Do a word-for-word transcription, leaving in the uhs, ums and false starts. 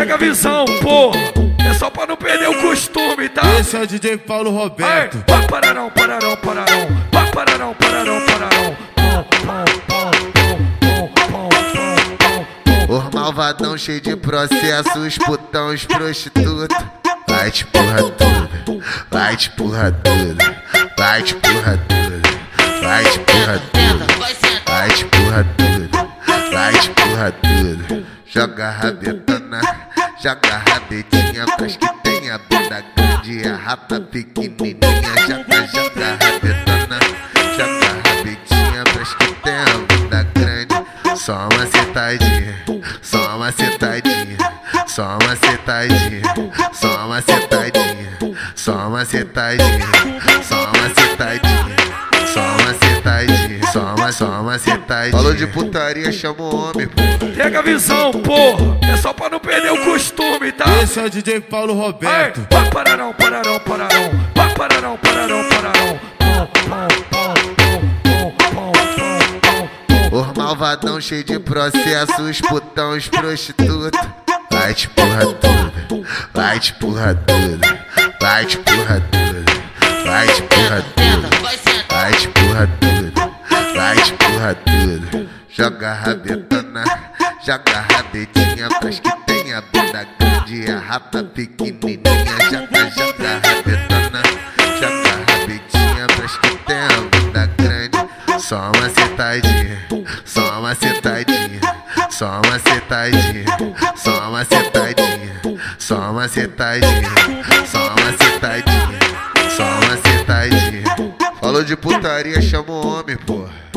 Pega a visão, porra. É só pra não perder o costume, tá? Esse é o D J Paulo Roberto. Vai, pararão, pararão, pararão. Vai, pararão, pararão, pararão. Os malvadão cheio de processos, putão, os prostitutos. Vai te porra tudo, vai te porra tudo, vai te porra tudo, vai te porra tudo, vai te porra tudo, vai te porra tudo. Joga rabetona, joga rabetinha pras que tem a bunda grande e a rapa pequenininha. Joga, joga rabetona, joga rabetinha pras que tem a bunda grande. Só uma sentadinha, só uma sentadinha, só uma sentadinha, só uma sentadinha, só uma sentadinha, só uma sentadinha, só uma sentadinha, só uma, só uma sentadinha. Falou de putaria, chama o homem, pô. Pega a visão, porra. É só pra não perder o costume, tá? Esse é o D J Paulo Roberto. Vai, pararão, pararão, pararão. Vai, pararão, pararão, pararão. Os malvadão cheio de processos, putão, os prostitutos. Vai te porra tudo, vai te porra tudo, vai te porra tudo, vai te porra tudo, vai te porra tudo, vai te porra tudo. Joga rabetona, joga rabetinha pras que tem a bunda grande e a rapa pequenininha. Joga, joga rabetona, joga rabetinha pras que tem a bunda grande. Só uma sentadinha, só uma sentadinha, só uma sentadinha, só uma sentadinha, só uma sentadinha, só uma sentadinha, só uma sentadinha. Falou de putaria, chama o homem, porra.